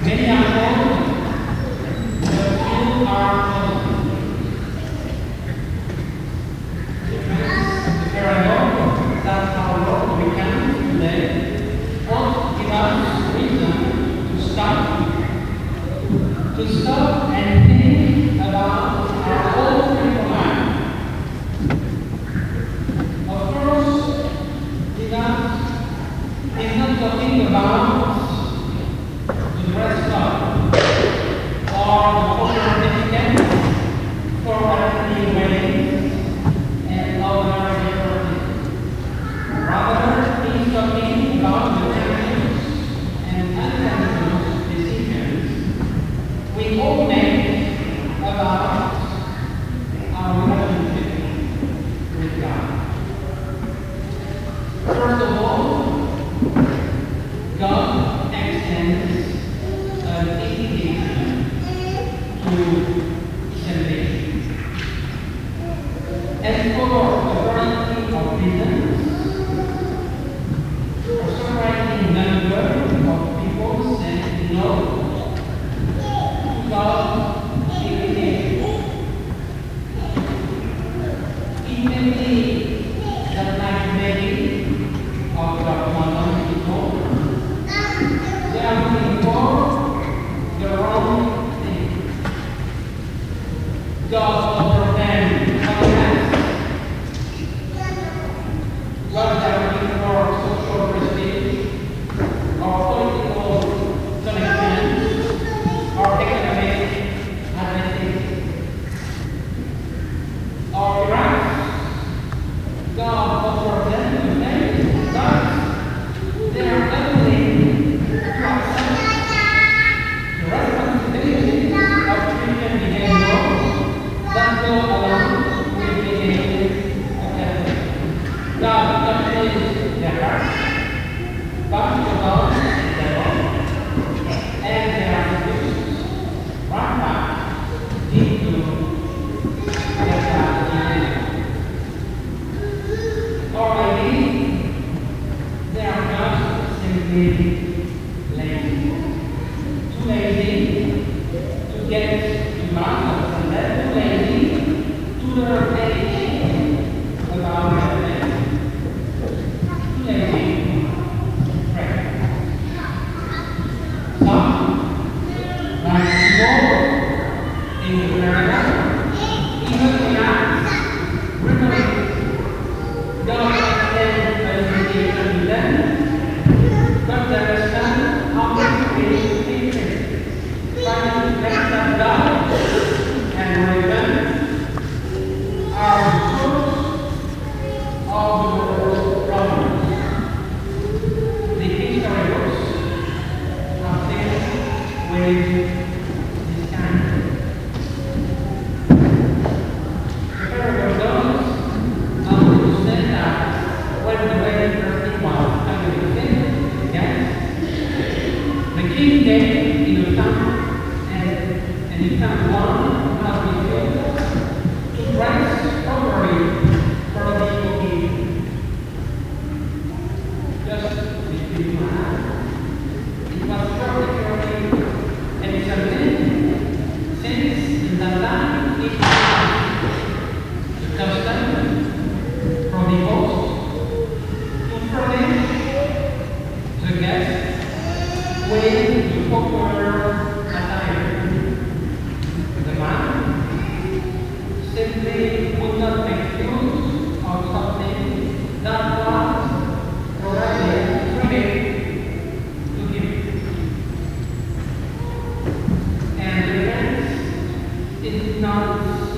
Many are called, but few are chosen. If there are no, that's how Lord we can today. Won't give us reason to stop and think about our own spiritual life. Of course, he's not talking about the dress code or the photo certificate for attending weddings and other different things. Rather, he's talking about the conscious and unconscious decisions we all make about our relationship with God. First of all, God extends an invitation to salvation. As for a variety of reasons, a surprising number of people say no to God's invitation. It may be that like many of the modern people, they are looking for the wrong thing. God offers them happiness. God is looking for social prestige, or political connection, or economic advantage, or rights. God offers them the faith, but they are unwilling to accept the responsibility of Christian behavior that go along with the behavior of Catholics. God touches their hearts, but about their own, and they are reduced right back into their past behavior. Or maybe they are just simply lazy. Too lazy to get to Mass and then too lazy to learn anything about their faith. Too lazy to pray. Some, like people in the America, even react regularly. God extends an invitation to them, but they understand how much we need it. Trying to accept God and repent are the source of the world's problems. The history books have dealt with this kind. The parable goes understand that when the wedding person was having a thing, yes, the king came in the town and he found one of his children to dress properly for the occasion. Just between my eyes, it was particularly exciting since in that time it was the custom from the host to furnish the guests with the popular attire. The man simply would not make use of something that was already ready to him. And the rest is not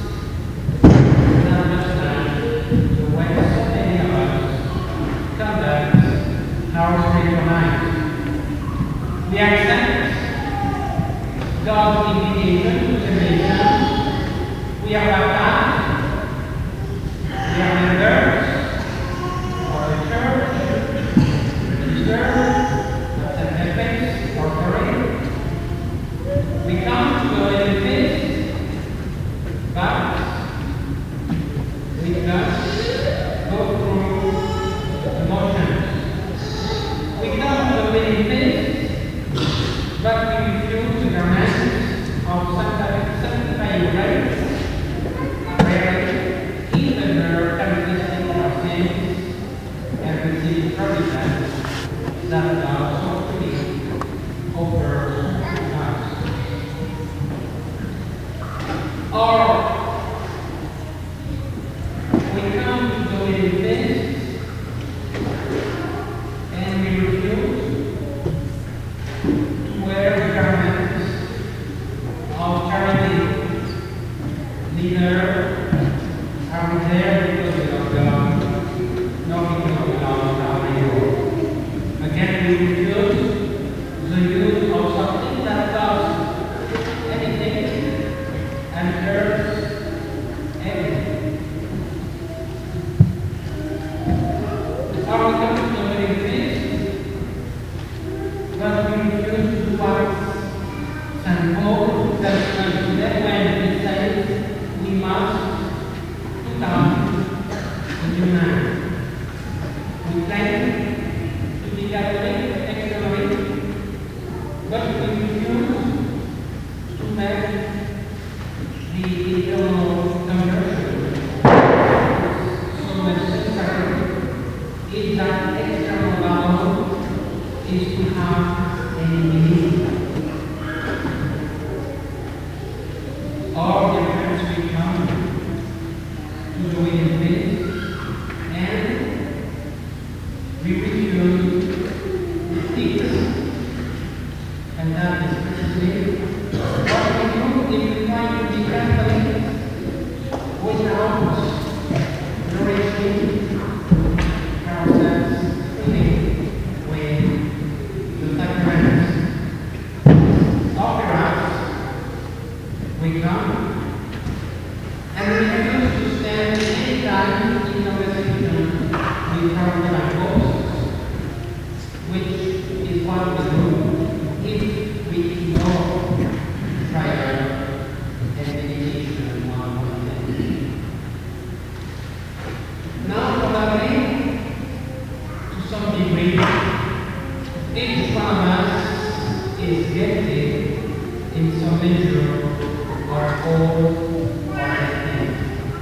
understand the way so many of us conduct our spiritual life. We accept God's invitation to salvation. We are baptized. We are members of the church, register, attend Epics or parade. We come to a feast, but we must go through the motions. We come to a wedding feast, but we refuse to wear garments of charity. Neither are we there because of God, nor because of our labor. Again, we refuse the use of something that costs anything and hurts everything. Are we coming to many things? But we refuse to do what St. Paul tells us to that when he says we must become a new man. We claim to be Catholic externally, but we refuse to make the internal conversion so necessary if that external value is to have any meaning. All the friends we come to do it in this, and we refuse the things, and that is precisely what we do if we try to be Catholic without nourishing ourselves fully with the sacraments. Or perhaps we come and we refuse to stand any time in conversation with our apostles, which is what we do if we ignore prayer and meditation one day. Now, probably, to some degree, each one of us is gifted in some measure or whole or anything.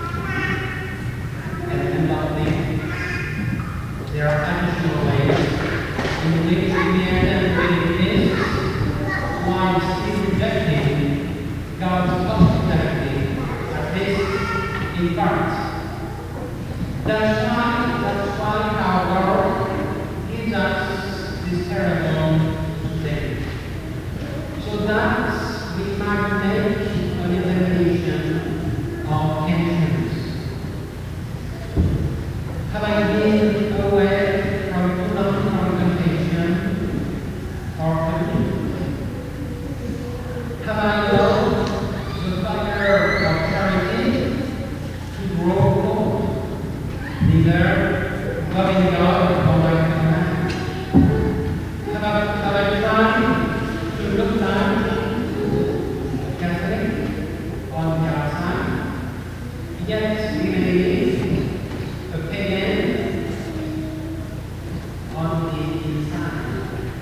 And do not think there are additional ways in which we may with this while still rejecting God's hospitality, at least in part. That's why our Lord gives us this parable today, so that we might make an examination of conscience. Have I been away from too long from temptation or food? Have I allowed the fire of charity to grow cold? Neither loving God or my command. Have I tried to look down Catholic on the outside, yet remain a pagan on the inside?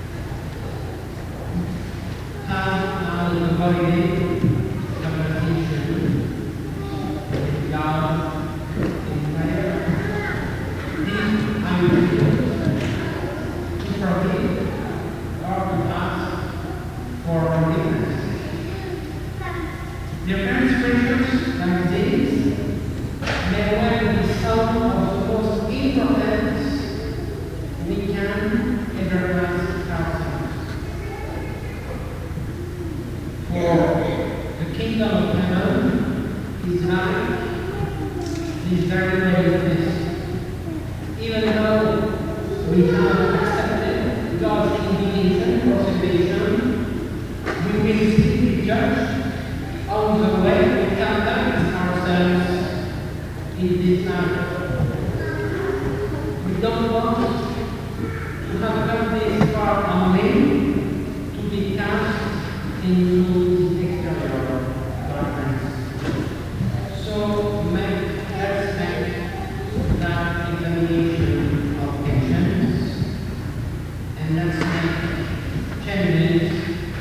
Have I avoided conversation with God in prayer? I refuse to forgive or to ask for forgiveness. Different scriptures like these may well be some of the most important we can ever ask ourselves. For the kingdom of heaven is like this very weightless. Even though we have accepted God's invitation for salvation, we will still be judged on the way we conduct ourselves in this life. We don't want to have come this far only to be cast into the exterior darkness. So let's make that examination of conscience, and let's make changes,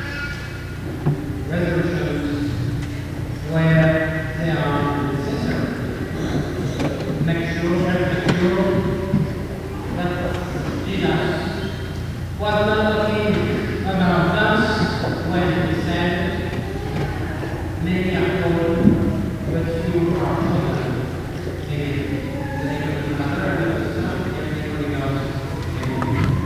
resolutions where they are necessary. Make sure that Jesus was not looking about